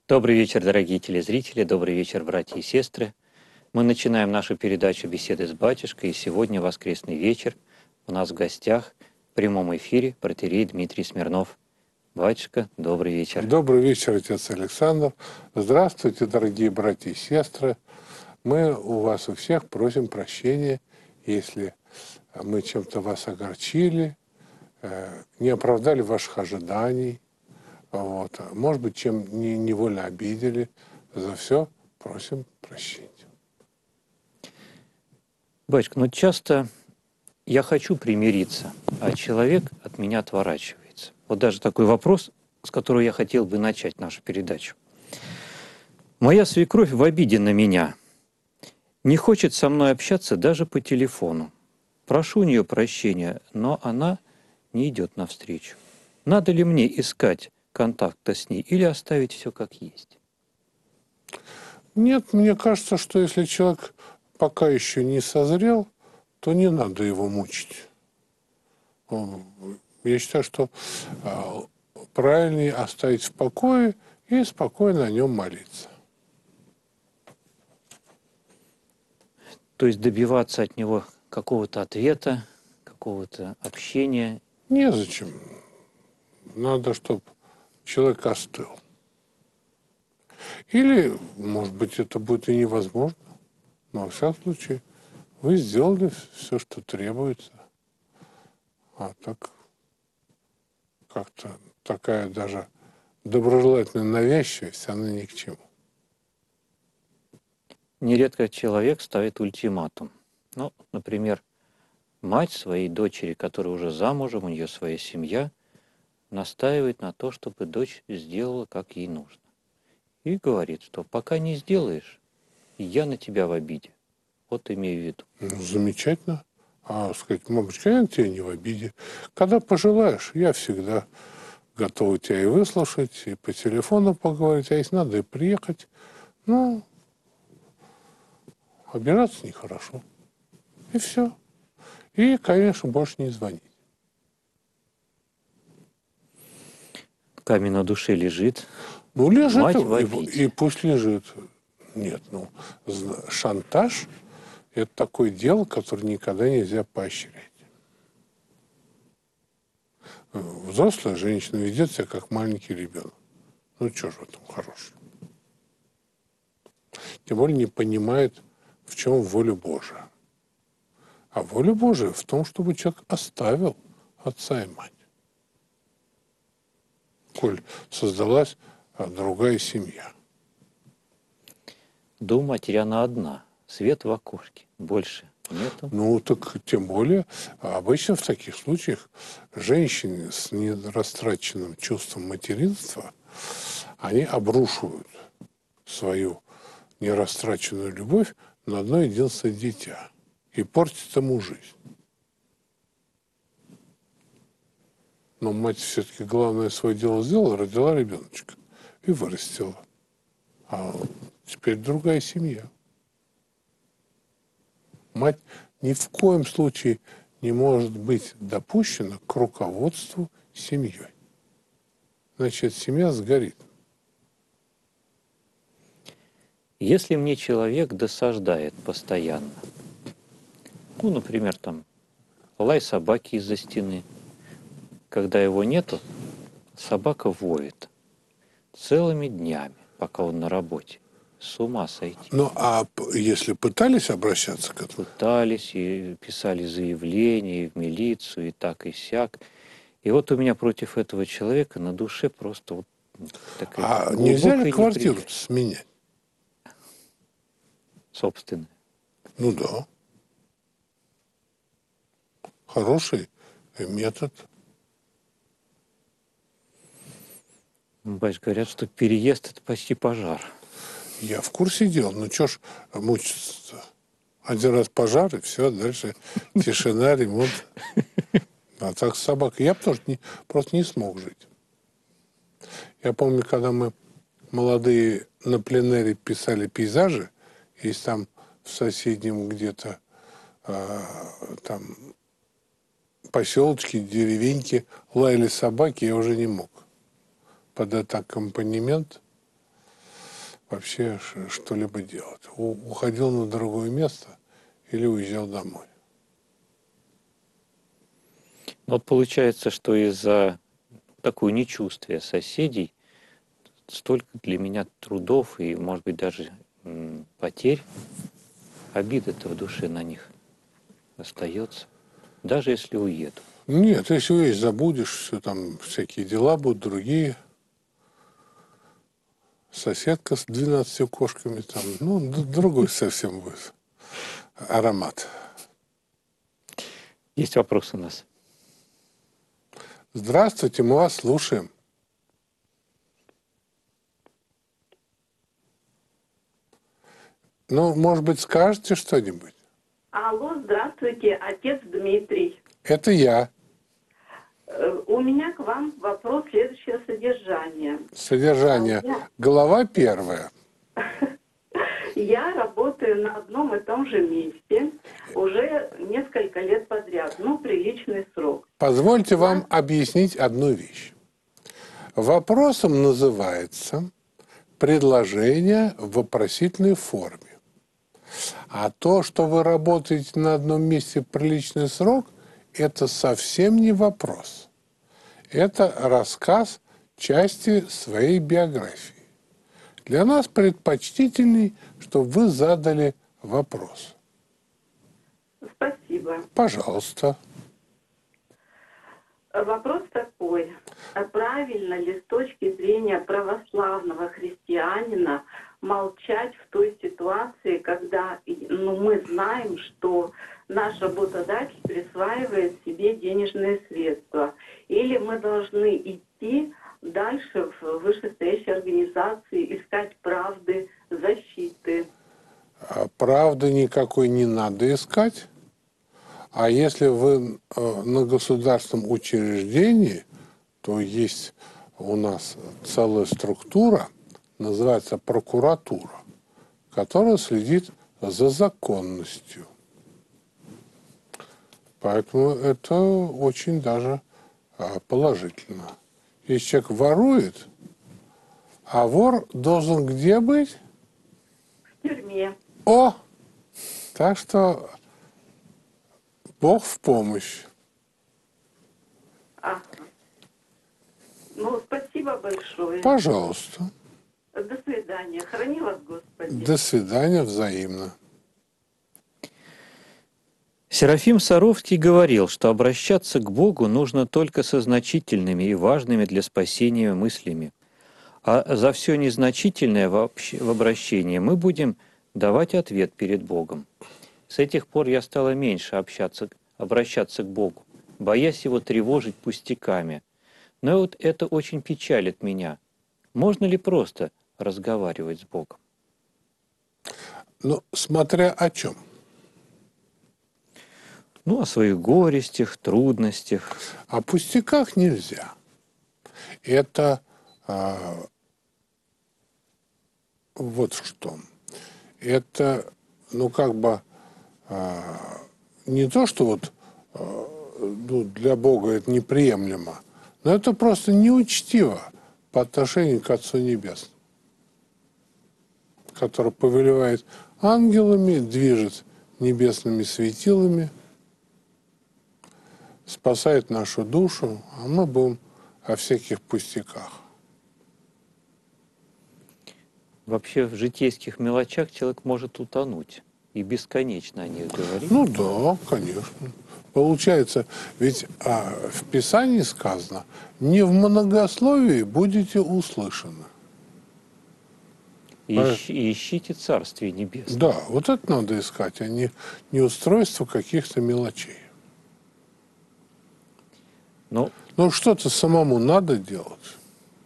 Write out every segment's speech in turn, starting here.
Добрый вечер, дорогие телезрители, добрый вечер, братья и сестры. Мы начинаем нашу передачу «Беседы с батюшкой», и сегодня воскресный вечер. У нас в гостях в прямом эфире протоиерей Дмитрий Смирнов. Батюшка, добрый вечер. Добрый вечер, отец Александр. Здравствуйте, дорогие братья и сестры. Мы у вас у всех просим прощения, если мы чем-то вас огорчили, не оправдали ваших ожиданий, может быть, чем невольно обидели. За все просим прощения. Батюшка, часто я хочу примириться, а человек от меня отворачивается. Вот даже такой вопрос, с которого я хотел бы начать нашу передачу. Моя свекровь в обиде на меня. Не хочет со мной общаться даже по телефону. Прошу у нее прощения, но она не идет навстречу. Надо ли мне искать контакта с ней или оставить все как есть? Нет, мне кажется, что если человек пока еще не созрел, то не надо его мучить. Я считаю, что правильнее оставить в покое и спокойно о нем молиться. То есть добиваться от него какого-то ответа, какого-то общения? Незачем. Надо, чтобы человек остыл. Или, может быть, это будет и невозможно. Но, во всяком случае, вы сделали все, что требуется. А так, как-то такая даже доброжелательная навязчивость, она ни к чему. Нередко человек ставит ультиматум. Например, мать своей дочери, которая уже замужем, у нее своя семья, настаивает на то, чтобы дочь сделала, как ей нужно. И говорит, что пока не сделаешь, я на тебя в обиде. Вот имею в виду. Замечательно. А сказать, мамочка, я на тебя не в обиде. Когда пожелаешь, я всегда готов тебя и выслушать, и по телефону поговорить, а если надо и приехать. Обижаться нехорошо. И все. И, конечно, больше не звонить. Камень на душе лежит. Лежит, Мать в обиде. и пусть лежит. Нет, шантаж – это такое дело, которое никогда нельзя поощрять. Взрослая женщина ведет себя как маленький ребенок. Что же в этом хорошего? Тем более не понимает, в чем воля Божия. А воля Божия в том, чтобы человек оставил отца и мать. Коль создалась другая семья. Дом матери она одна. Свет в окошке. Больше нету. Так тем более, обычно в таких случаях женщины с нерастраченным чувством материнства, они обрушивают свою нерастраченную любовь на одно единственное дитя и портят ему жизнь. Но мать все-таки главное свое дело сделала, родила ребеночка и вырастила. А теперь другая семья. Мать ни в коем случае не может быть допущена к руководству семьей. Значит, семья сгорит. Если мне человек досаждает постоянно, например, лай собаки из-за стены, когда его нету, собака воет целыми днями, пока он на работе. С ума сойти. А если пытались обращаться к этому? Пытались и писали заявления и в милицию, и так, и сяк. И вот у меня против этого человека на душе просто такая глубокая нельзя ли квартиру неприязнь. сменять? Собственно. Да. Хороший метод. Батюшка, говорят, что переезд – это почти пожар. Я в курсе дела. Чё ж мучиться-то? Один раз пожар, и все, дальше тишина, ремонт. А так с собакой я бы просто не смог жить. Я помню, когда мы молодые на пленэре писали пейзажи, если там в соседнем где-то там поселочке, деревеньке лаяли собаки, я уже не мог под этот аккомпанемент вообще что-либо делать. Уходил на другое место или уезжал домой. Вот получается, что из-за такого нечувствия соседей столько для меня трудов и, может быть, даже потерь, обида-то в душе на них остается, даже если уеду. Нет, если уедешь, забудешь, все там, всякие дела будут другие. Соседка с 12 кошками там, ну, другой совсем будет аромат. Есть вопрос у нас. Здравствуйте, мы вас слушаем. Ну, может быть, скажете что-нибудь? Алло, здравствуйте, отец Дмитрий. Это я. У меня к вам вопрос следующего содержания. Содержание. Глава 1. Я работаю на одном и том же месте уже несколько лет подряд, ну, приличный срок. Позвольте вам объяснить одну вещь. Вопросом называется предложение в вопросительной форме. А то, что вы работаете на одном месте приличный срок, это совсем не вопрос. Это рассказ части своей биографии. Для нас предпочтительней, чтобы вы задали вопрос. Спасибо. Пожалуйста. Вопрос такой. А правильно ли с точки зрения православного христианина молчать в той ситуации, когда мы знаем, что наш работодатель присваивает себе денежные средства? Или мы должны идти дальше в вышестоящей организации, искать правды, защиты? Правды никакой не надо искать. А если вы на государственном учреждении, то есть у нас целая структура, называется прокуратура, которая следит за законностью. Поэтому это очень даже положительно. Если человек ворует, а вор должен где быть? В тюрьме. О! Так что Бог в помощь. Ага. Ну, спасибо большое. Пожалуйста. До свидания. Храни вас Господи. До свидания, взаимно. Серафим Саровский говорил, что обращаться к Богу нужно только со значительными и важными для спасения мыслями. А за все незначительное в обращении мы будем давать ответ перед Богом. С этих пор я стала меньше обращаться к Богу, боясь Его тревожить пустяками. Но вот это очень печалит меня. Можно ли просто разговаривать с Богом? Ну, смотря о чем. Ну, о своих горестях, трудностях. О пустяках нельзя. Это вот что. Это, ну, как бы не то, что вот ну, для Бога это неприемлемо, но это просто неучтиво по отношению к Отцу Небесному, который повелевает ангелами, движет небесными светилами, спасает нашу душу, а мы будем о всяких пустяках. Вообще в житейских мелочах человек может утонуть и бесконечно о них говорить. Ну да, конечно. Получается, ведь в Писании сказано, не в многословии будете услышаны. И ищите Царствие Небесное. Да, вот это надо искать, а не устройство каких-то мелочей. Но Ну, что-то самому надо делать.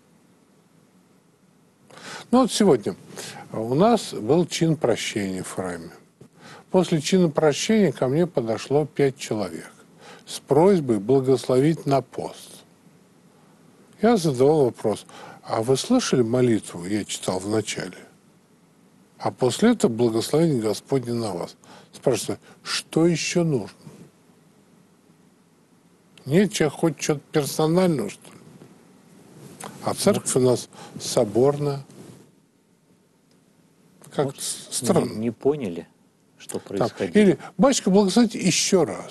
Ну, вот сегодня у нас был чин прощения в храме. После чина прощения ко мне подошло 5 человек с просьбой благословить на пост. Я задавал вопрос, а вы слышали молитву, я читал в начале? А после этого благословение Господне на вас. Спрашиваю, что еще нужно? Нет, человек хочет что-то персонального, что ли? А церковь у нас соборная. Как Может, странно. не поняли, что Там. происходило. Или «Батюшка, благословите еще раз».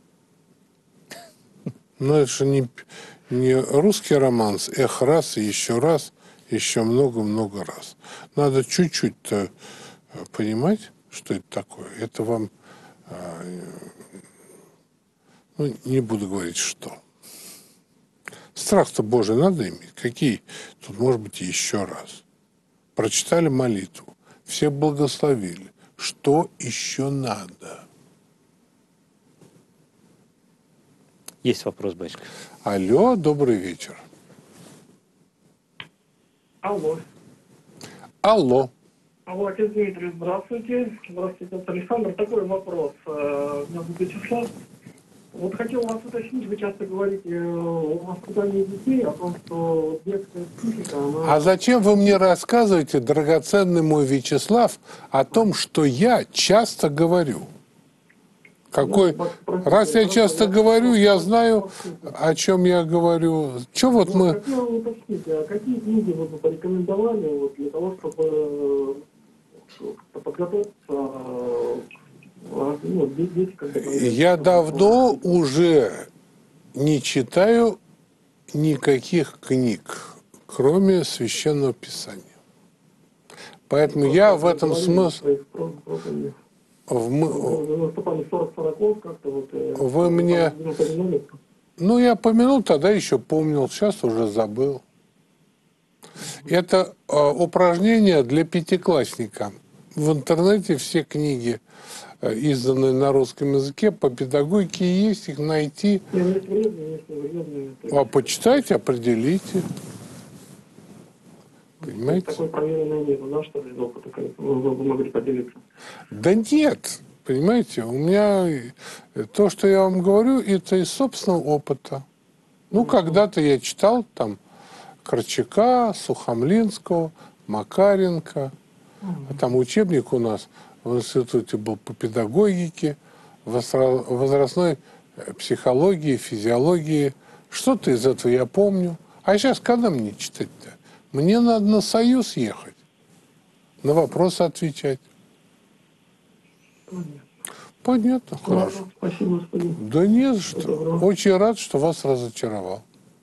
Но это же не русский романс, эх, раз и еще много-много раз. Надо чуть-чуть-то понимать, что это такое. Это вам, ну, не буду говорить, что. Страх-то Божий надо иметь. Какие? Тут, может быть, еще раз. Прочитали молитву, все благословили. Что еще надо? Есть вопрос, батюшка. Алло, добрый вечер. Алло. Алло. Алло, отец Дмитрий, здравствуйте. Здравствуйте, отец Александр. Такой вопрос. Меня зовут Вячеслав. Вот хотел вас уточнить, вы часто говорите о воспитании детей, о том, что детская психика, она... А зачем вы мне рассказываете, драгоценный мой Вячеслав, о том, что я часто говорю? Какой... Раз я часто говорю, я знаю, о чем я говорю. Че вот мы... Хотел уточнить, а какие книги вы бы порекомендовали вот, для того, чтобы подготовиться, ну, дети, когда... Я давно уже не читаю никаких книг, кроме Священного Писания. Поэтому я в этом смысле... Вы мне... Ну, я помянул, тогда еще помнил, сейчас уже забыл. Это упражнение для пятиклассника. В интернете все книги, изданные на русском языке, по педагогике есть, их найти. А почитайте, определите. Понимаете? Такой проверенной нету, да, что ли, из опыта, вы могли поделиться? Да нет, понимаете, у меня то, что я вам говорю, это из собственного опыта. Ну, когда-то я читал там Корчака, Сухомлинского, Макаренко. А там учебник у нас в институте был по педагогике, возрастной психологии, физиологии. Что-то из этого я помню. А сейчас когда мне читать-то? Мне надо на Союз ехать, на вопросы отвечать. Понятно, хорошо. Спасибо, господин. Да не за что. Очень рад, что вас разочаровал.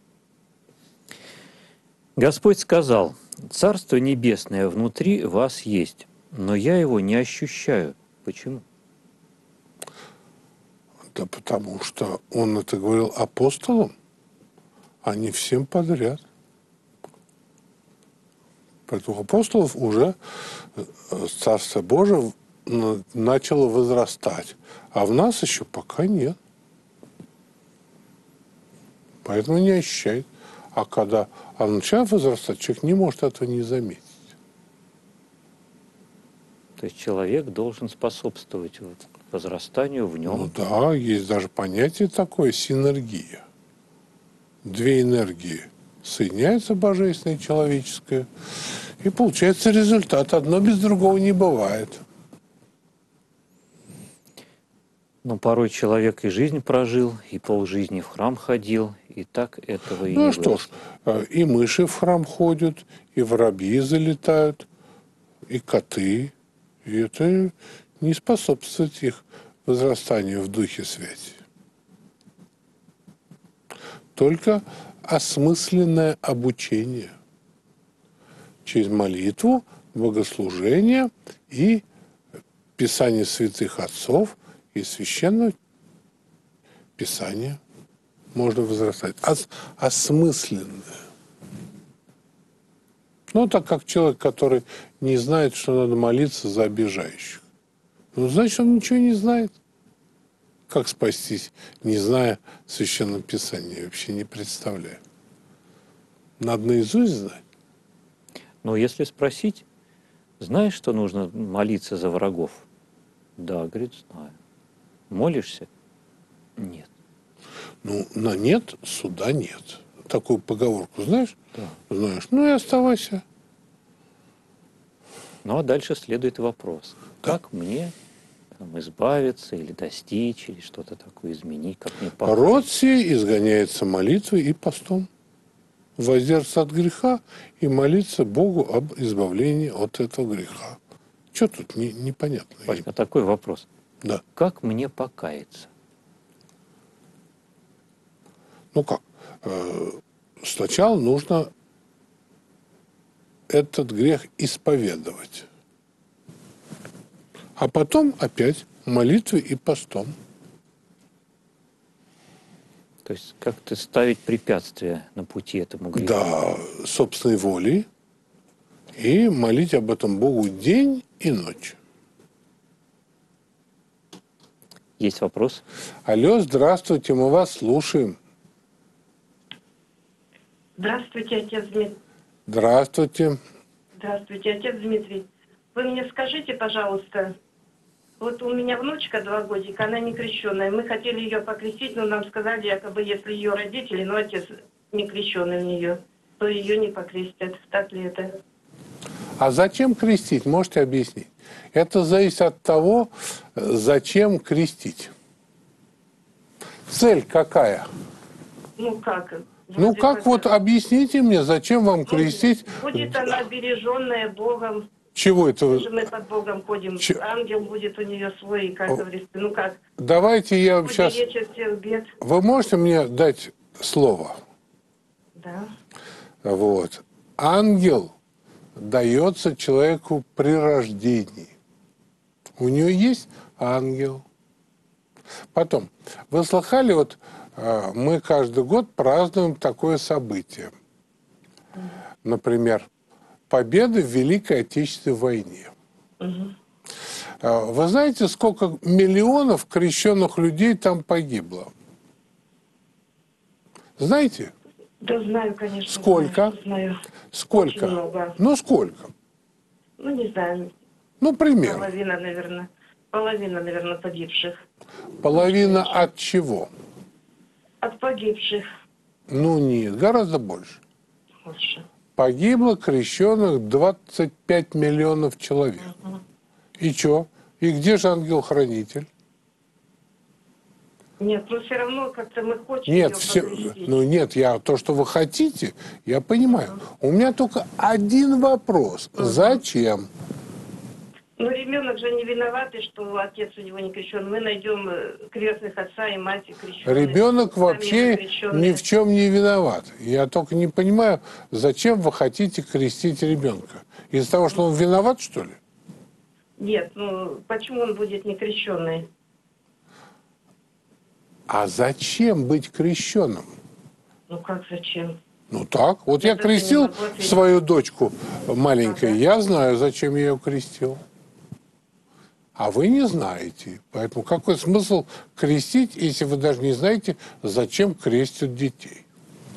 Господь сказал: «Царство небесное внутри вас есть, но я его не ощущаю». Почему? Да потому что он это говорил апостолам, а не всем подряд. Поэтому апостолов уже Царство Божие начало возрастать, а в нас еще пока нет. Поэтому не ощущает. А когда оно начинает возрастать, человек не может этого не заметить. То есть человек должен способствовать возрастанию в нем. Ну да, есть даже понятие такое — синергия. Две энергии соединяются, божественное и человеческое, и получается результат. Одно без другого не бывает. Но порой человек и жизнь прожил, и полжизни в храм ходил, и так этого и Ну не что ж, и мыши в храм ходят, и воробьи залетают, и коты. И это не способствует их возрастанию в духе связи. Только осмысленное обучение через молитву, богослужение и Писание святых отцов и Священного Писания можно возрастать. Осмысленное. Ну, так как человек, который не знает, что надо молиться за обижающих. Ну, значит, он ничего не знает. Как спастись, не зная Священного Писания, я вообще не представляю. Надо наизусть знать. Но если спросить, знаешь, что нужно молиться за врагов? Да, говорит, знаю. Молишься? Нет. Ну, на нет суда нет. Такую поговорку знаешь? Да. Знаешь. Ну и оставайся. Ну а дальше следует вопрос. Как мне избавиться или достичь, или что-то такое изменить, как мне помочь? Род сей изгоняется молитвой и постом. Воздержаться от греха и молиться Богу об избавлении от этого греха. Что тут непонятно? Васька, такой вопрос. Да. Как мне покаяться? Ну как? Сначала нужно этот грех исповедовать. А потом опять молитвой и постом. То есть как-то ставить препятствия на пути этому греху. Да, собственной волей. И молить об этом Богу день и ночь. Есть вопрос? Алло, здравствуйте, мы вас слушаем. Здравствуйте, отец Дмитрий. Здравствуйте. Здравствуйте, отец Дмитрий. Вы мне скажите, пожалуйста, вот у меня внучка 2 годика, она не крещенная. Мы хотели ее покрестить, но нам сказали, якобы, если ее родители, но отец не крещенный в нее, то ее не покрестят. Так ли это? А зачем крестить? Можете объяснить? Это зависит от того, зачем крестить. Цель какая? Ну как? Ну Вроде как вот объясните мне, зачем вам Ну, крестить? Будет она береженная Богом. Чего это Мы вы? же мы под Богом ходим. Ангел будет у нее свой, как говорится. Ну как? Давайте я вам сейчас... Уберечь от всех бед. Вы можете мне дать слово? Да. Вот. Ангел дается человеку при рождении. У нее есть ангел. Потом, вы слыхали, вот мы каждый год празднуем такое событие. Например, победы в Великой Отечественной войне. Вы знаете, сколько миллионов крещенных людей там погибло? Знаете? Да знаю, конечно. Сколько? Знаю. Сколько? Очень много. Ну, сколько? Ну, не знаю. Ну, примерно. Половина, наверное, погибших. Половина от чего? От погибших Ну, нет, гораздо больше. больше. Погибло крещенных 25 миллионов человек. И что? И где же ангел-хранитель? Нет, но все равно как-то мы хотим Нет, ее все, покрестить. ну нет, то, что вы хотите, я понимаю. У меня только один вопрос. Зачем? Но ребенок же не виноватый, что отец у него не крещен. Мы найдем крестных отца и мать крещенных. Ребенок Сами вообще же крещенные. ни в чем не виноват. Я только не понимаю, зачем вы хотите крестить ребенка? Из-за того, что он виноват, что ли? Нет, ну почему он будет не крещенный? А зачем быть крещенным? Ну как зачем? Ну так, вот я даже крестил не могу ответить. свою дочку маленькую, я знаю, зачем я ее крестил. А вы не знаете. Поэтому какой смысл крестить, если вы даже не знаете, зачем крестят детей?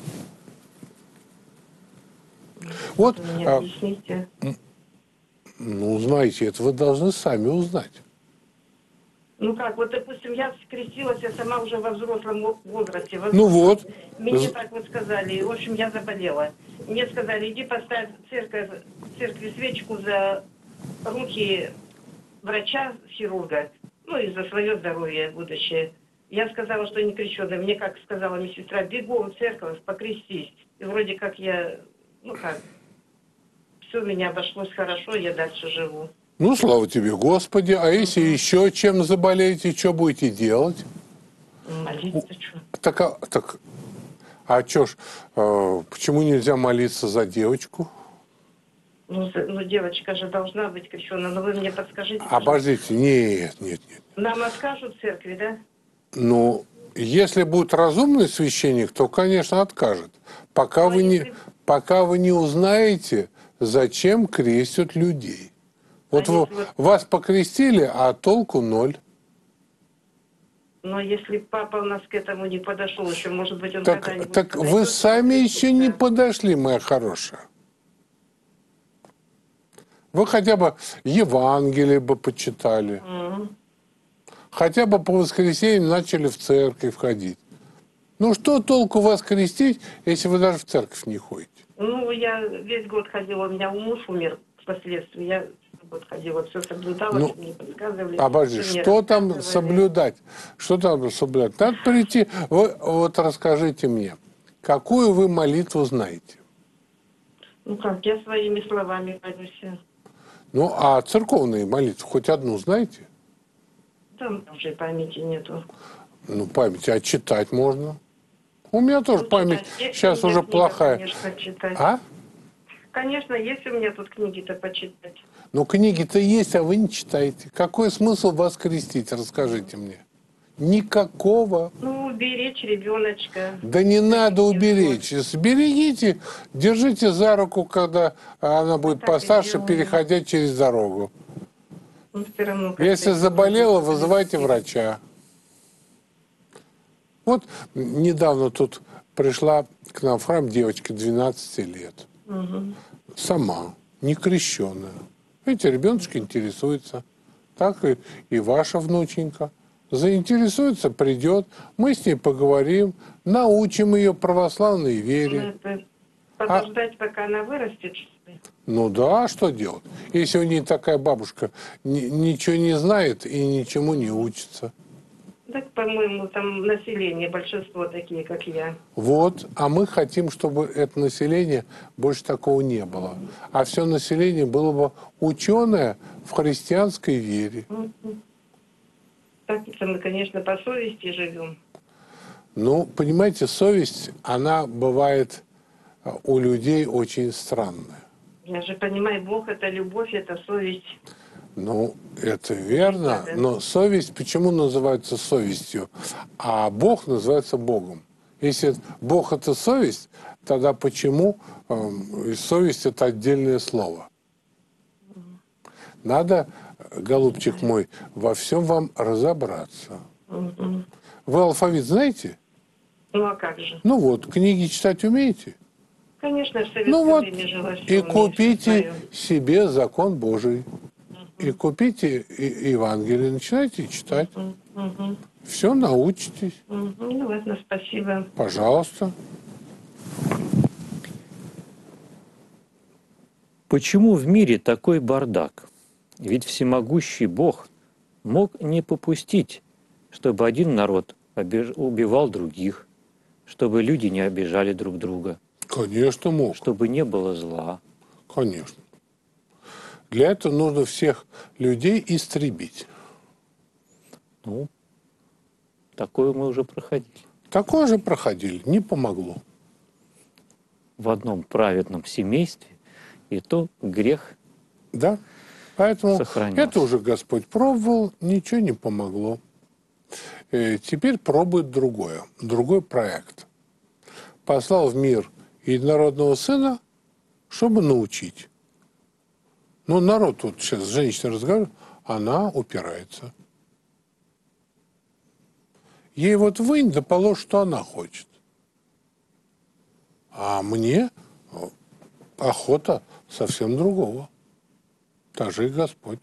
Вот, Вы мне объясните. ну, знаете, это вы должны сами узнать. Ну как, вот, допустим, я крестилась, я сама уже во взрослом возрасте. Ну вот. Мне так вот сказали, в общем, я заболела. Мне сказали, иди поставь в церкви свечку за руки врача, хирурга, ну и за свое здоровье будущее. Я сказала, что не крещеная. Мне, как сказала медсестра, бегом в церковь, покрестись. И вроде как я, ну как, все у меня обошлось хорошо, я дальше живу. Ну, слава тебе, Господи. А если еще чем заболеете, что будете делать? Молиться, что? А что ж, почему нельзя молиться за девочку? Ну, девочка же должна быть крещена, но вы мне подскажите, Обождите, нет. нам откажут в церкви, да? Ну, если будет разумный священник, то, конечно, откажет. Пока вы не узнаете, зачем крестят людей. Вот вас покрестили, а толку ноль. Но если папа у нас к этому не подошел еще, может быть, он Так когда-нибудь... вы сами еще не подошли, моя хорошая. Вы хотя бы Евангелие бы почитали. Хотя бы по воскресеньям начали в церковь ходить. Ну, что толку вас крестить, если вы даже в церковь не ходите? Ну, я весь год ходила, у меня муж умер впоследствии. Я год ходила, все соблюдала, Ну, что мне подсказывали. Обожди, что там соблюдать? Что там соблюдать? Надо прийти. Вы вот расскажите мне, какую вы молитву знаете? Ну как, я своими словами молюсь. Ну, а церковные молитвы хоть одну знаете? Там уже памяти нету. Ну, память, а читать можно? У меня тоже Ну, память читать. Есть сейчас у меня уже книга, плохая. конечно, читать. А? Конечно, есть у меня тут книги-то почитать. Ну, книги-то есть, а вы не читаете. Какой смысл вас крестить, расскажите мне? Никакого. Ну, уберечь ребеночка. Да не надо Таких уберечь. Берегите, держите за руку, когда она будет так и постарше, делаю. переходя через дорогу. Ну, все равно как-то Если это заболела, будет вызывайте крестить. врача. Вот недавно тут пришла к нам в храм девочка 12 лет. Мгм. Сама, не крещенная. Видите, ребеночек интересуется. Так и ваша внученька. Заинтересуется, придет, мы с ней поговорим, научим ее православной Ну, вере. это подождать, пока она вырастет, что ли? Ну да, а что делать? Если у нее такая бабушка ничего не знает и ничему не учится. Так, по-моему, там население, большинство такие, как я. Вот, а мы хотим, чтобы это население больше такого не было. А все население было бы ученое в христианской вере. Так это мы, конечно, по совести живем. Ну, понимаете, совесть, она бывает у людей очень странная. Я же понимаю, Бог – это любовь, это совесть. Ну, это верно, но совесть почему называется совестью, а Бог называется Богом? Если Бог – это совесть, тогда почему совесть – это отдельное слово? Надо, голубчик мой, во всем вам разобраться. Мгм. Вы алфавит знаете? Ну, а как же? Ну вот, книги читать умеете? Конечно, в советское Ну вот, время жила всё и умеешь, купите знаю. себе закон Божий. И купите Евангелие, начинайте читать. Мгм. Все научитесь. Мгм. Ну, ладно, спасибо. Пожалуйста. Почему в мире такой бардак? Ведь всемогущий Бог мог не попустить, чтобы один народ убивал других, чтобы люди не обижали друг друга, Конечно, мог. чтобы не было зла. Конечно. Для этого нужно всех людей истребить. Ну, такое мы уже проходили. Такое же проходили, не помогло. В одном праведном семействе, и то грех Да? Поэтому сохранился. это уже Господь пробовал, ничего не помогло. Теперь пробует другой проект. Послал в мир единородного сына, чтобы научить. Ну, народ, вот сейчас женщина разговаривает, она упирается. Ей вот вынь да положь, что она хочет. А мне охота совсем другого. Так же и Господь.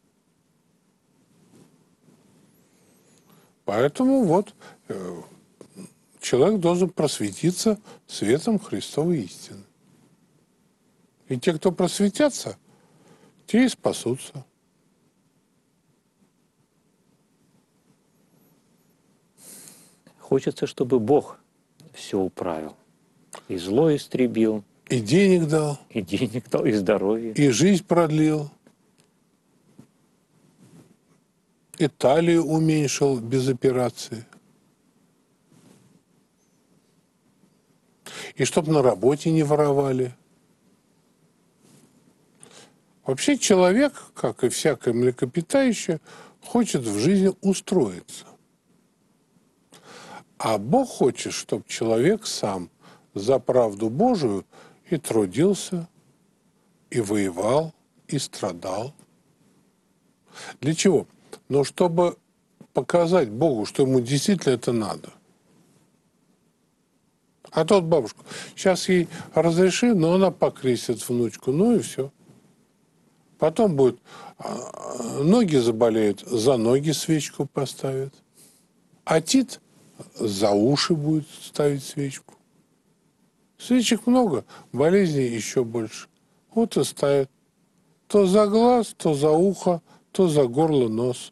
Поэтому вот человек должен просветиться светом Христовой истины. И те, кто просветятся, те и спасутся. Хочется, чтобы Бог все управил. И зло истребил, И денег дал, и денег дал, и здоровье. и жизнь продлил, и талию уменьшил без операции. И чтоб на работе не воровали. Вообще человек, как и всякое млекопитающее, хочет в жизни устроиться. А Бог хочет, чтобы человек сам за правду Божию и трудился, и воевал, и страдал. Для чего? Ну, чтобы показать Богу, что ему действительно это надо. А тот бабушку, сейчас ей разреши, но она покрестит внучку, ну и все. Потом будет, ноги заболеют, за ноги свечку поставят. А Тит за уши будет ставить свечку. Свечек много, болезней еще больше. Вот и ставят. То за глаз, то за ухо, то за горло, нос.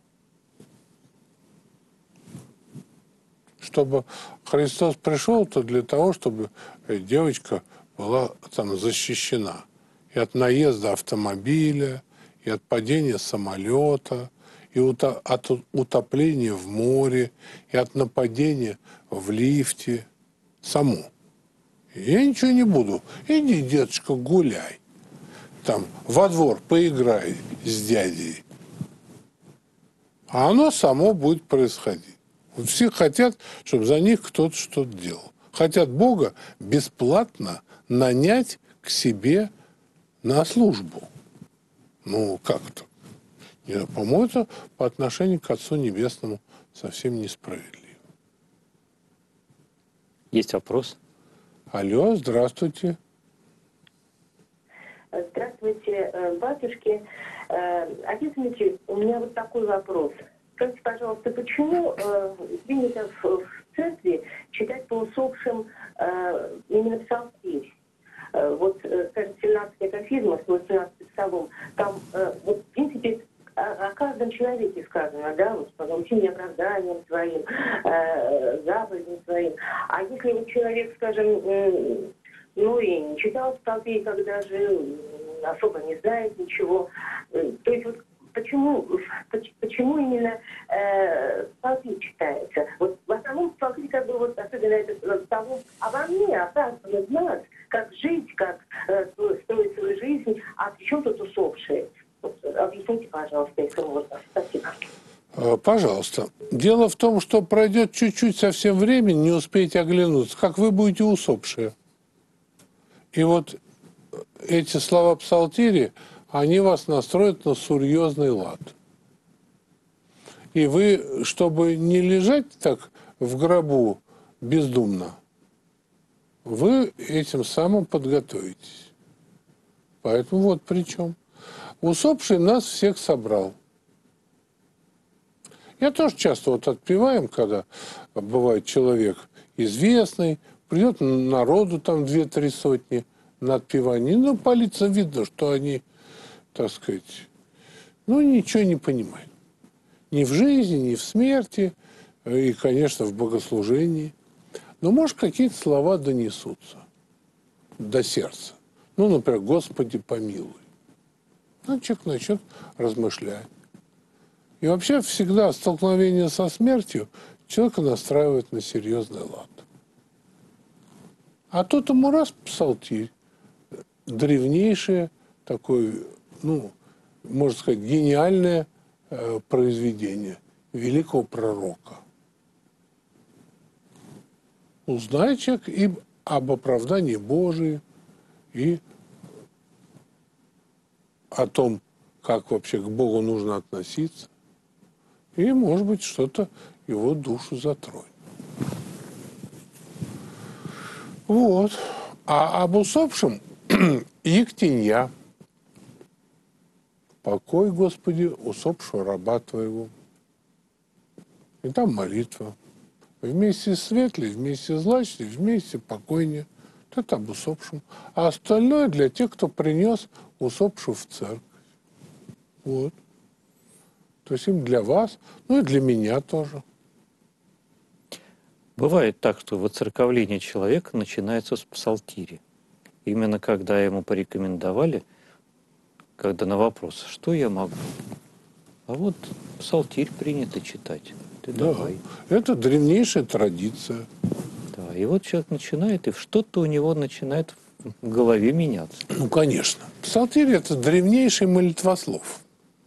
Чтобы Христос пришел, то для того, чтобы девочка была там защищена. И от наезда автомобиля, и от падения самолета, и от утопления в море, и от нападения в лифте. Само. Я ничего не буду. Иди, деточка, гуляй. Там во двор поиграй с дядей. А оно само будет происходить. Вот все хотят, чтобы за них кто-то что-то делал. Хотят Бога бесплатно нанять к себе на службу. Ну, как это? По-моему, это по отношению к Отцу Небесному совсем несправедливо. Есть вопрос? Алло, здравствуйте. Здравствуйте, батюшки. Отец Дмитрий, у меня вот такой вопрос. Скажите, пожалуйста, почему принято в церкви читать по усопшим именно псалтирь? Вот, скажем, 17-й кафизма с 18-м псалом, там, вот, в принципе, о каждом человеке сказано, да, вот, помолчи оправданием своим, заповедям своим. А если вот человек, скажем, ну и не читал псалтирь, когда жил, особо не знает ничего, то есть вот почему именно псалтирь читается? Вот в основном псалтирь, как бы, вот, особенно этот псалом, а во мне, оказывается, знать, как жить, как строить свою жизнь, а при чем тут усопшие? Вот, объясните, пожалуйста, если можно. Спасибо. Пожалуйста. Дело в том, что пройдет чуть-чуть совсем времени, не успеете оглянуться, как вы будете усопшие. И вот эти слова псалтири, они вас настроят на серьезный лад. И вы, чтобы не лежать так в гробу бездумно, вы этим самым подготовитесь. Поэтому вот при чем. Усопший нас всех собрал. Я тоже часто вот отпеваем, когда бывает человек известный, придет народу там 2-3 сотни на отпевание, ну, по лицам видно, что они, так сказать, ну, ничего не понимают. Ни в жизни, ни в смерти, и, конечно, в богослужении. Но, может, какие-то слова донесутся до сердца. Ну, например, «Господи, помилуй». Ну, человек начнет размышлять. И вообще всегда столкновение со смертью человека настраивает на серьезный лад. А тут ему раз псалтирь, древнейшее такое, ну, можно сказать, гениальное произведение великого пророка. Узнает человек и об оправдании Божии, и о том, как вообще к Богу нужно относиться. И, может быть, что-то его душу затронет. Вот. А об усопшем Ектенья. Покой, Господи, усопшего раба Твоего. И там молитва. Вместе светлей, вместе злачней, вместе покойнее. Это об усопшем. А остальное для тех, кто принес усопшего в церковь. Вот. То есть им для вас, ну и для меня тоже. Бывает так, что воцерковление человека начинается с псалтири. Именно когда ему порекомендовали, когда на вопрос, что я могу? А вот псалтирь принято читать. Ты давай. Это древнейшая традиция. Да, и вот человек начинает, и что-то у него начинает в голове меняться. Ну, конечно. Псалтирь – это древнейший молитвослов.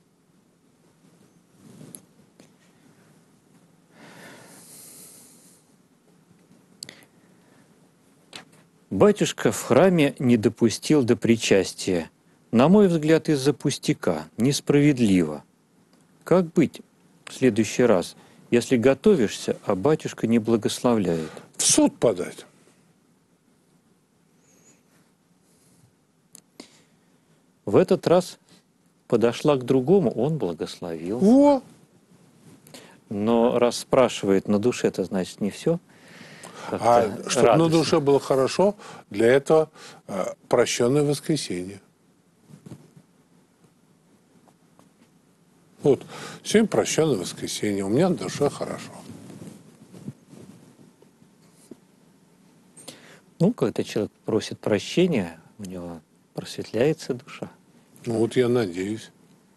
Батюшка в храме не допустил до причастия. На мой взгляд, из-за пустяка. Несправедливо. Как быть в следующий раз, если готовишься, а батюшка не благословляет? В суд подать. В этот раз подошла к другому, он благословил. Во! Но раз спрашивает на душе, это значит не все. А чтобы на душе было хорошо, для этого прощенное воскресенье. Вот, сегодня прощенное воскресенье, у меня на душе хорошо. Ну, когда человек просит прощения, у него просветляется душа. Ну, вот я надеюсь.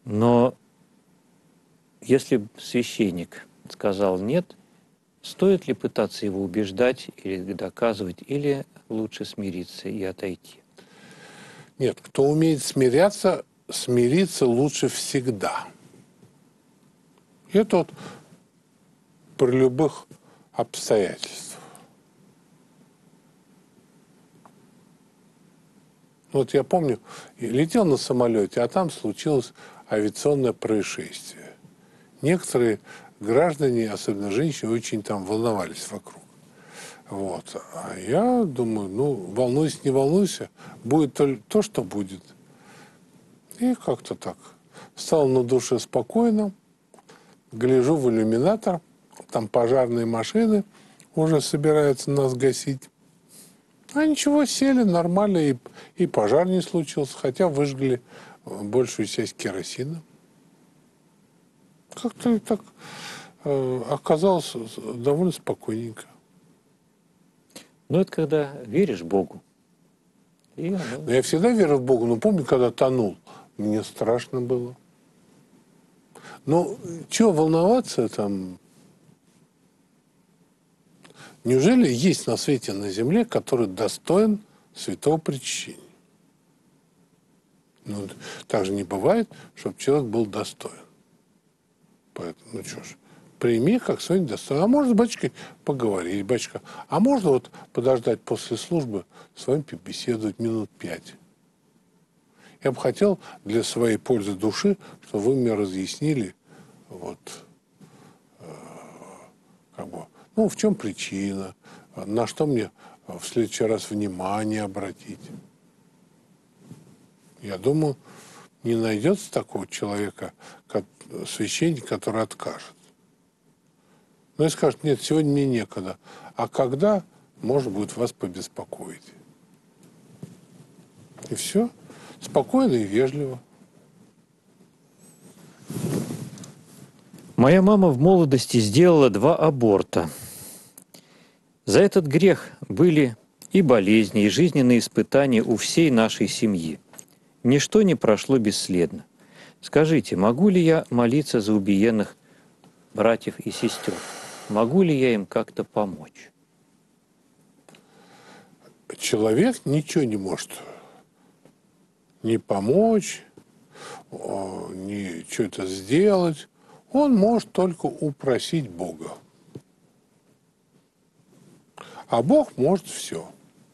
Но если б священник сказал нет, стоит ли пытаться его убеждать или доказывать, или лучше смириться и отойти? Нет, кто умеет смиряться, смириться лучше всегда. Это вот при любых обстоятельствах. Вот я помню, летел на самолете, а там случилось авиационное происшествие. Некоторые граждане, особенно женщины, очень там волновались вокруг. Вот. А я думаю, ну, волнуйся, не волнуйся, будет то, что будет. И как-то так. Стал на душе спокойно, гляжу в иллюминатор, там пожарные машины уже собираются нас гасить. А ничего, сели нормально, и пожар не случился, хотя выжгли большую часть керосина. Как-то так оказалось довольно спокойненько. Ну, это когда веришь Богу. Но я всегда верил в Бога, но помню, когда тонул, мне страшно было. Ну, чего волноваться там? Неужели есть на свете, на земле, который достоин святого причащения? Ну, так же не бывает, чтобы человек был достоин. Поэтому, ну что ж, прими как сегодня достоин. А можно с батюшкой поговорить, батюшка. А можно вот подождать после службы, с вами побеседовать минут 5. Я бы хотел для своей пользы души, чтобы вы мне разъяснили, вот, как бы, ну, в чем причина, на что мне в следующий раз внимание обратить. Я думаю, не найдется такого человека, как священник, который откажет. Ну и скажет, нет, сегодня мне некогда. А когда можно будет вас побеспокоить? И все. Спокойно и вежливо. Моя мама в молодости сделала 2 аборта. За этот грех были и болезни, и жизненные испытания у всей нашей семьи. Ничто не прошло бесследно. Скажите, могу ли я молиться за убиенных братьев и сестер? Могу ли я им как-то помочь? Человек ничего не может ни помочь, ни что-то сделать. Он может только упросить Бога. А Бог может все.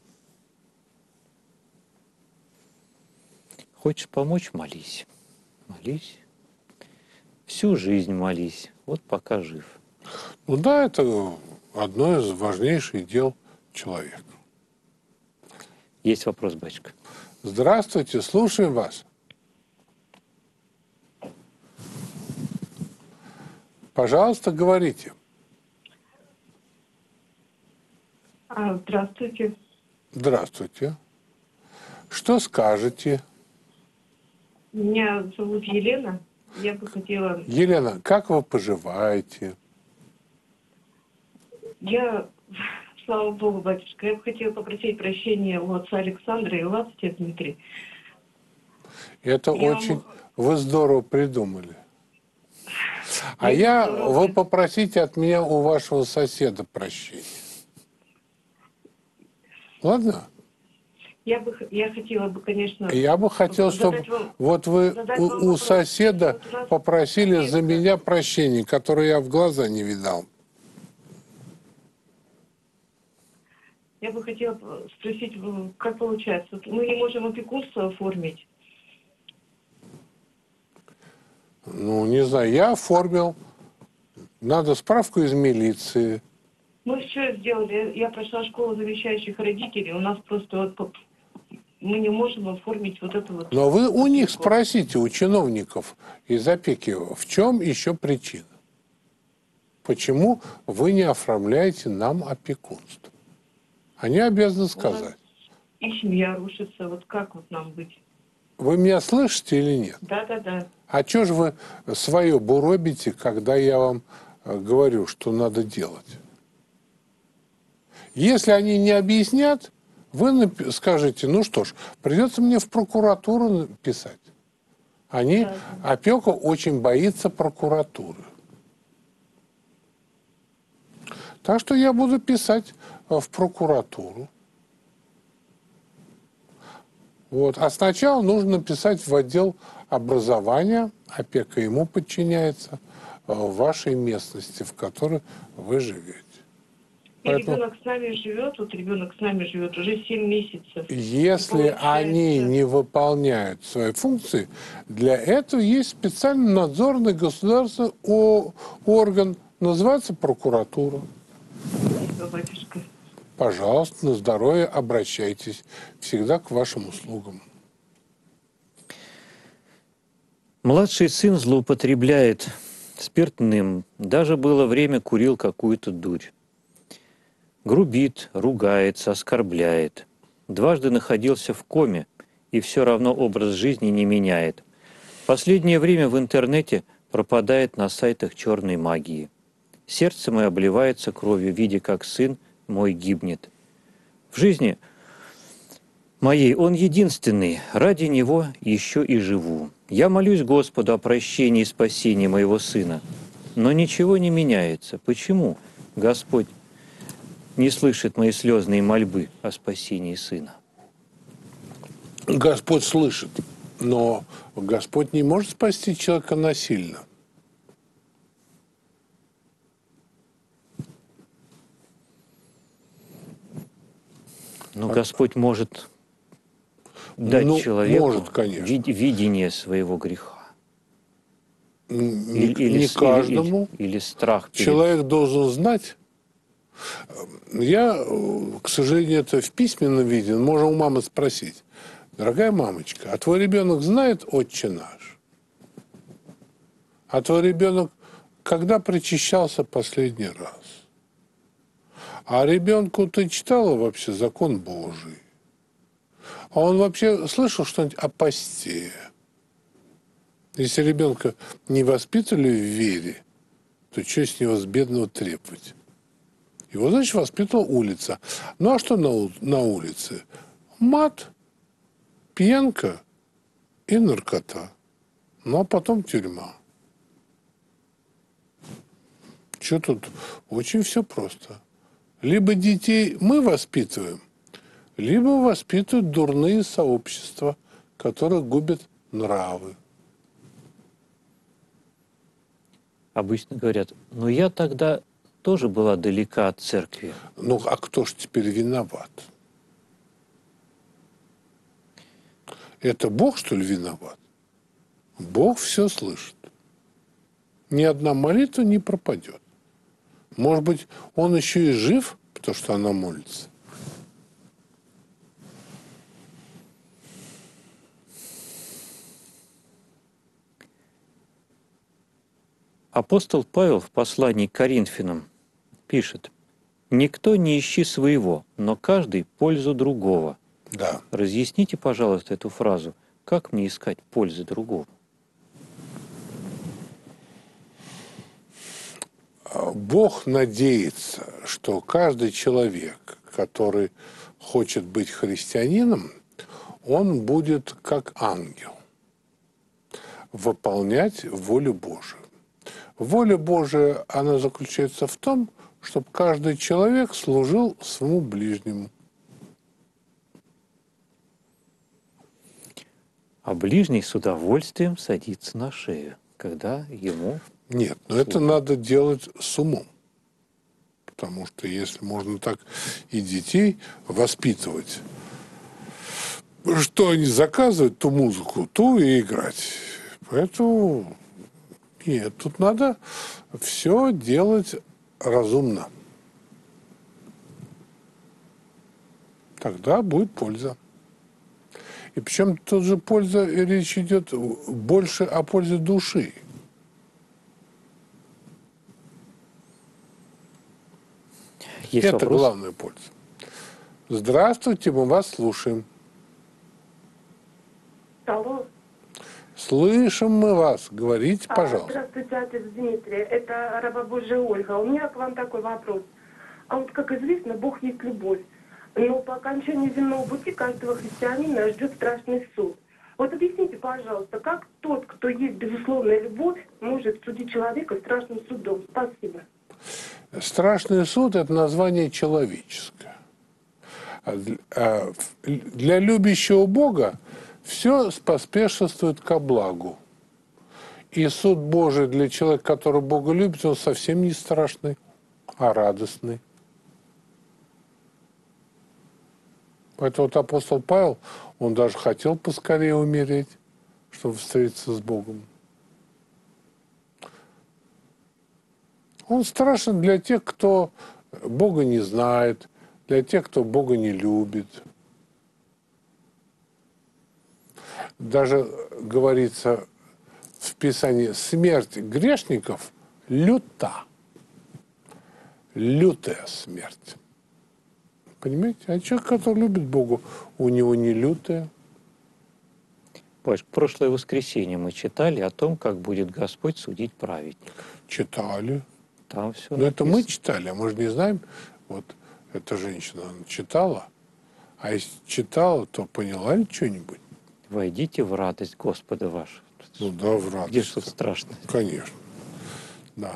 Хочешь помочь – молись. Молись. Всю жизнь молись. Вот пока жив. Ну да, это одно из важнейших дел человека. Есть вопрос, батюшка? Здравствуйте, слушаем вас. Пожалуйста, говорите. Здравствуйте. Здравствуйте. Что скажете? Меня зовут Елена. Я бы хотела... Елена, как вы поживаете? Я, слава Богу, батюшка, я бы хотела попросить прощения у отца Александра и у вас, отец Дмитрий. Это Я очень... Вы здорово придумали. А Я вы попросите от меня у вашего соседа прощения. Ладно? Я хотела бы, конечно... Я бы хотел, чтобы вот вы у соседа попросили за меня прощения, которое я в глаза не видал. Я бы хотела спросить, как получается? Мы не можем опекунство оформить. Ну, не знаю, я оформил. Надо справку из милиции. Мы все сделали. Я прошла школу завещающих родителей. У нас просто вот мы не можем оформить вот это вот. Но вы у них спросите, у чиновников из опеки, в чем еще причина? Почему вы не оформляете нам опекунство? Они обязаны сказать. И семья рушится. Вот как вот нам быть? Вы меня слышите или нет? Да. А что же вы свое буробите, когда я вам говорю, что надо делать? Если они не объяснят, вы скажете, ну что ж, придется мне в прокуратуру писать. Опека очень боится прокуратуры. Так что я буду писать в прокуратуру. Вот. А сначала нужно написать в отдел образования, опека ему подчиняется, в вашей местности, в которой вы живете. И ребенок с нами живет, вот ребенок с нами живет уже 7 месяцев. Если они не выполняют свои функции, для этого есть специальный надзорный государственный орган, называется прокуратура. Батюшка. Пожалуйста, на здоровье обращайтесь. Всегда к вашим услугам. Младший сын злоупотребляет спиртным. Даже было время курил какую-то дурь. Грубит, ругается, оскорбляет. Дважды находился в коме и все равно образ жизни не меняет. Последнее время в интернете пропадает на сайтах черной магии. Сердце мое обливается кровью, видя, как сын мой гибнет. В жизни моей он единственный, ради него еще и живу. Я молюсь Господу о прощении и спасении моего сына, но ничего не меняется. Почему Господь не слышит мои слезные мольбы о спасении сына? Господь слышит, но Господь не может спасти человека насильно. Но Господь может дать человеку может, конечно. видение своего греха. Не каждому. Или страх. Человек должен знать. Я, к сожалению, это в письменном виде. Можно у мамы спросить. Дорогая мамочка, а твой ребенок знает «Отче наш»? А твой ребенок когда причащался последний раз? А ребенку ты читала вообще закон Божий? А он вообще слышал что-нибудь о посте? Если ребенка не воспитывали в вере, то что с него с бедного требовать? Его, значит, воспитывала улица. Ну, а что на улице? Мат, пьянка и наркота. Ну, а потом тюрьма. Что тут? Очень все просто. Либо детей мы воспитываем, либо воспитывают дурные сообщества, которые губят нравы. Обычно говорят, ну я тогда тоже была далека от церкви. Ну, а кто ж теперь виноват? Это Бог, что ли, виноват? Бог все слышит. Ни одна молитва не пропадет. Может быть, он еще и жив, потому что она молится. Апостол Павел в послании к Коринфянам пишет: «Никто не ищи своего, но каждый пользу другого». Да. Разъясните, пожалуйста, эту фразу. Как мне искать пользы другого? Бог надеется, что каждый человек, который хочет быть христианином, он будет как ангел выполнять волю Божию. Воля Божия, она заключается в том, чтобы каждый человек служил своему ближнему. А ближний с удовольствием садится на шею, когда ему... Нет, но это надо делать с умом. Потому что если можно так и детей воспитывать, что они заказывают, ту музыку, ту и играть. Поэтому нет, тут надо все делать разумно. Тогда будет польза. И причем тут же польза, речь идет больше о пользе души. Есть Это вопрос? главная польза. Здравствуйте, мы вас слушаем. Алло. Слышим мы вас. Говорите, пожалуйста. Здравствуйте, отец Дмитрий. Это раба Божия Ольга. У меня к вам такой вопрос. А вот, как известно, Бог есть любовь. Но по окончании земного пути каждого христианина ждет страшный суд. Вот объясните, пожалуйста, как тот, кто есть безусловная любовь, может судить человека страшным судом? Спасибо. Страшный суд – это название человеческое. Для любящего Бога все поспешествует ко благу. И суд Божий для человека, который Бога любит, он совсем не страшный, а радостный. Поэтому вот апостол Павел, он даже хотел поскорее умереть, чтобы встретиться с Богом. Он страшен для тех, кто Бога не знает, для тех, кто Бога не любит. Даже говорится в Писании, смерть грешников люта. Лютая смерть. Понимаете? А человек, который любит Бога, у него не лютая. Паш, прошлое воскресенье мы читали о том, как будет Господь судить праведников. Читали. Там все Но это мы читали, а мы же не знаем. Вот эта женщина она читала. А если читала, то поняла ли что-нибудь? Войдите в радость Господа вашего. Ну да, в радость. Где что-то страшное? Конечно. Да.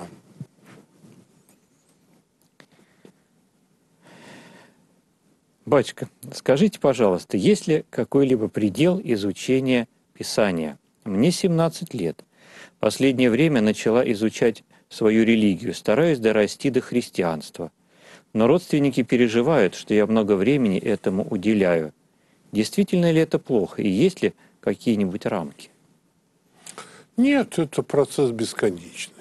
Батюшка, скажите, пожалуйста, есть ли какой-либо предел изучения Писания? Мне 17 лет. Последнее время начала изучать свою религию, стараюсь дорасти до христианства. Но родственники переживают, что я много времени этому уделяю. Действительно ли это плохо? И есть ли какие-нибудь рамки? Нет, это процесс бесконечный.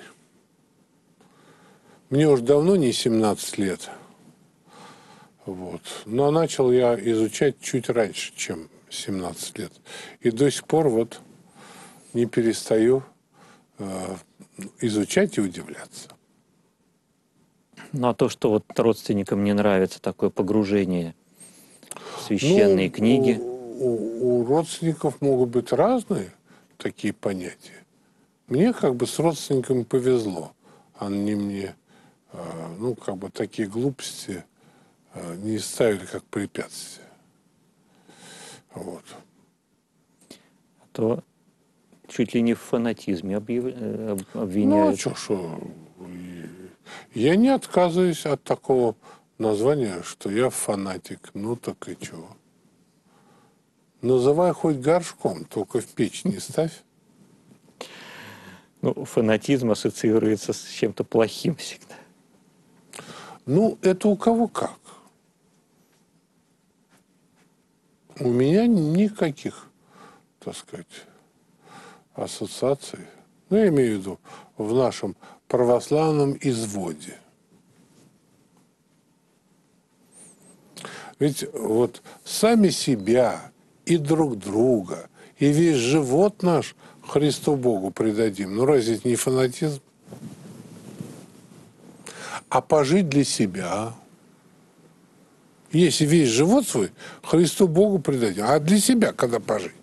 Мне уже давно не 17 лет. Вот. Но начал я изучать чуть раньше, чем 17 лет. И до сих пор вот не перестаю изучать и удивляться. Ну, а то, что вот родственникам не нравится такое погружение в священные книги. У родственников могут быть разные такие понятия. Мне как бы с родственниками повезло. Они мне, такие глупости не ставили как препятствие. Вот. А то чуть ли не в фанатизме обвиняют. Ну, а что? Я не отказываюсь от такого названия, что я фанатик. Ну, так и чего. Называй хоть горшком, только в печь не ставь. Ну, фанатизм ассоциируется с чем-то плохим всегда. Ну, это у кого как. У меня никаких, так сказать, ассоциаций. Ну, я имею в виду в нашем православном изводе. Ведь вот сами себя и друг друга, и весь живот наш Христу Богу предадим. Ну, разве это не фанатизм? А пожить для себя. Если весь живот свой Христу Богу предадим. А для себя когда пожить?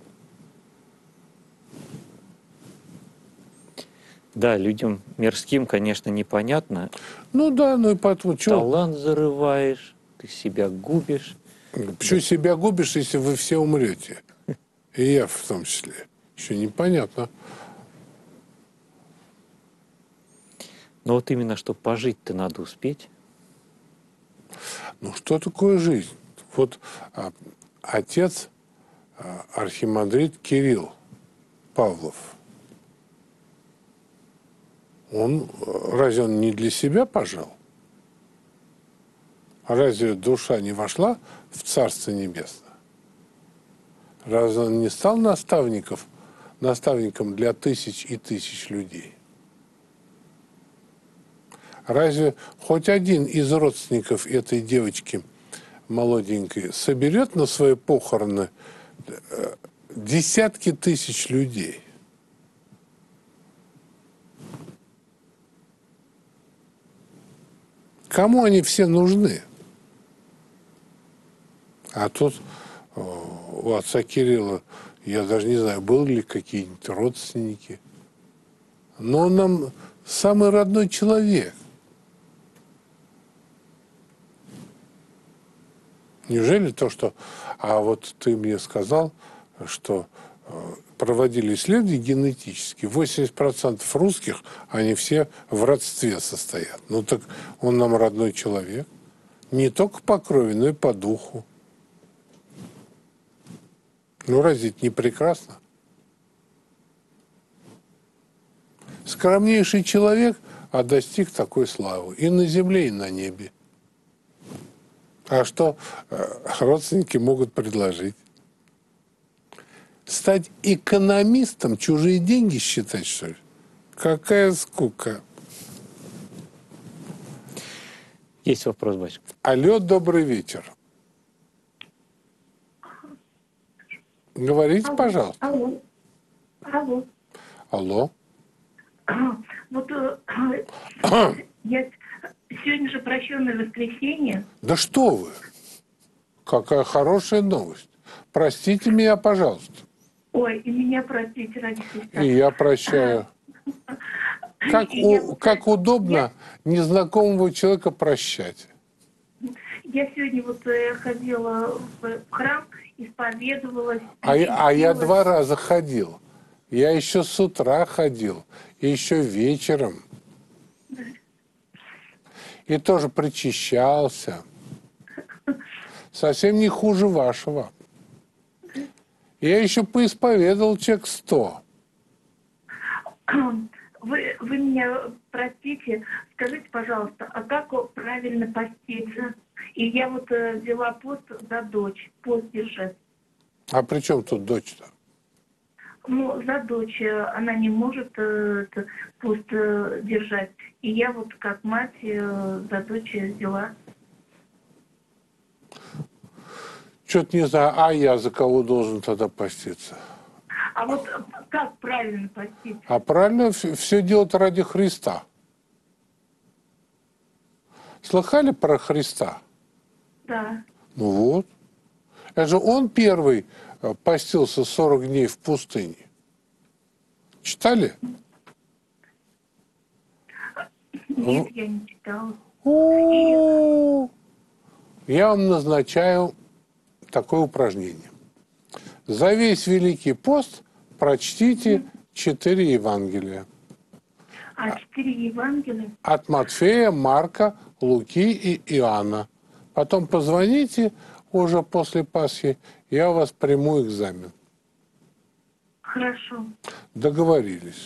Да, людям мирским, конечно, непонятно. Ну да, ну и поэтому чего? Талант зарываешь, ты себя губишь. Почему себя губишь, если вы все умрете? И я в том числе. Еще непонятно. Но вот именно, что пожить-то надо успеть. Ну, что такое жизнь? Вот отец архимандрит Кирилл Павлов, разве он не для себя пожил? Разве душа не вошла в Царство Небесное? Разве он не стал наставником для тысяч и тысяч людей? Разве хоть один из родственников этой девочки молоденькой соберет на свои похороны десятки тысяч людей? Кому они все нужны? А тут у отца Кирилла, я даже не знаю, были ли какие-нибудь родственники. Но он нам самый родной человек. Неужели то, что... А вот ты мне сказал, что проводили исследования генетические, 80% русских, они все в родстве состоят. Ну так он нам родной человек. Не только по крови, но и по духу. Ну разве это не прекрасно? Скромнейший человек, а достиг такой славы. И на земле, и на небе. А что родственники могут предложить? Стать экономистом, чужие деньги считать, что ли? Какая скука. Есть вопрос, батюшка. Алло, добрый вечер. Говорите, пожалуйста. Алло. Алло. Алло. Вот я сегодня же прощенное воскресенье. Да что вы? Какая хорошая новость. Простите меня, пожалуйста. Ой, и меня простите, ради Христа. И я прощаю. Как удобно незнакомого человека прощать. Я сегодня вот ходила в храм, исповедовалась. А я 2 раза ходил. Я еще с утра ходил, и еще вечером. И тоже причащался. Совсем не хуже вашего. Я еще поисповедовал человек 100. Вы меня простите, скажите, пожалуйста, а как правильно поститься? И я вот взяла пост за дочь, пост держать. А при чем тут дочь-то? Ну, за дочь она не может пост держать. И я вот как мать за дочь взяла. Что-то не знаю, а я за кого должен тогда поститься? А вот как правильно поститься? А правильно все делать ради Христа. Слыхали про Христа? Да. Ну вот. Это же он первый постился 40 дней в пустыне. Читали? Нет, я не читала. Я вам назначаю такое упражнение. За весь Великий пост прочтите 4 Евангелия. А 4 Евангелия? От Матфея, Марка, Луки и Иоанна. Потом позвоните уже после Пасхи, я у вас приму экзамен. Хорошо. Договорились.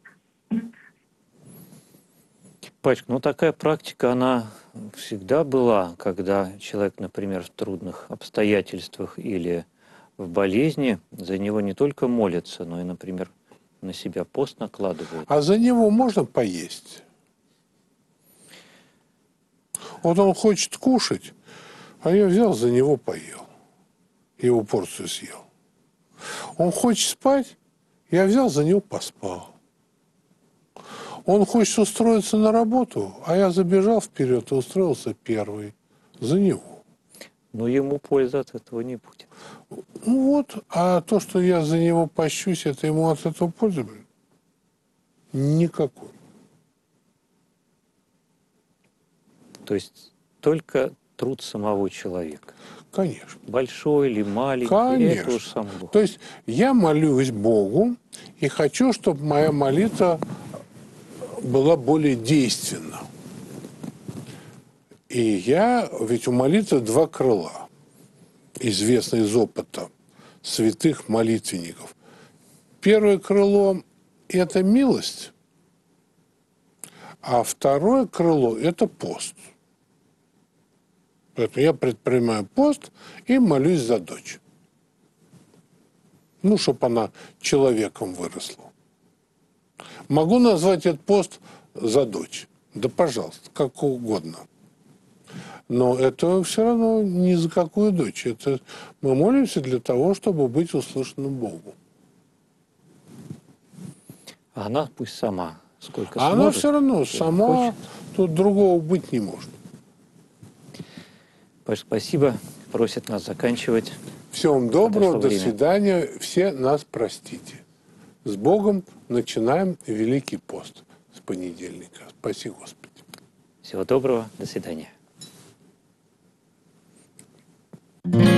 Батюшка, ну такая практика, она всегда была, когда человек, например, в трудных обстоятельствах или в болезни, за него не только молятся, но и, например, на себя пост накладывают. А за него можно поесть? Вот он хочет кушать, а я взял, за него поел. Его порцию съел. Он хочет спать, я взял, за него поспал. Он хочет устроиться на работу, а я забежал вперед и устроился первый. За него. Но ему пользы от этого не будет. Ну вот, а то, что я за него пощусь, это ему от этого пользы будет? Никакой. То есть только труд самого человека. Конечно. Большой или маленький, Конечно. это уж сам Бог. То есть я молюсь Богу и хочу, чтобы моя молитва была более действенна. И ведь у молитвы 2 крыла, известно из опыта святых молитвенников. Первое крыло – это милость, а второе крыло – это пост. Поэтому я предпринимаю пост и молюсь за дочь. Ну, чтобы она человеком выросла. Могу назвать этот пост за дочь? Да, пожалуйста, как угодно. Но это все равно ни за какую дочь. Это мы молимся для того, чтобы быть услышанным Богу. А она пусть сама, сколько А сможет. она все равно сколько сама, хочет. тут другого быть не может. Батюшка, спасибо. Просят нас заканчивать. Всего вам доброго, Подошло до время. свидания. Все нас простите. С Богом начинаем Великий пост с понедельника. Спаси Господи. Всего доброго. До свидания.